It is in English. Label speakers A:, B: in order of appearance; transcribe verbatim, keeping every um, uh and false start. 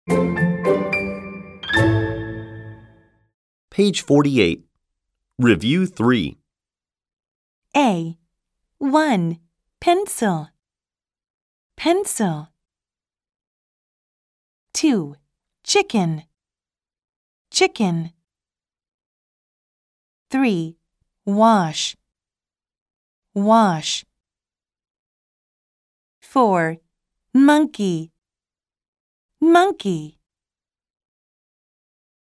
A: Page forty-eight. Review three.
B: A. one. Pencil. Pencil. two. Chicken. Chicken. three. Wash. Wash. four. Monkey. Monkey.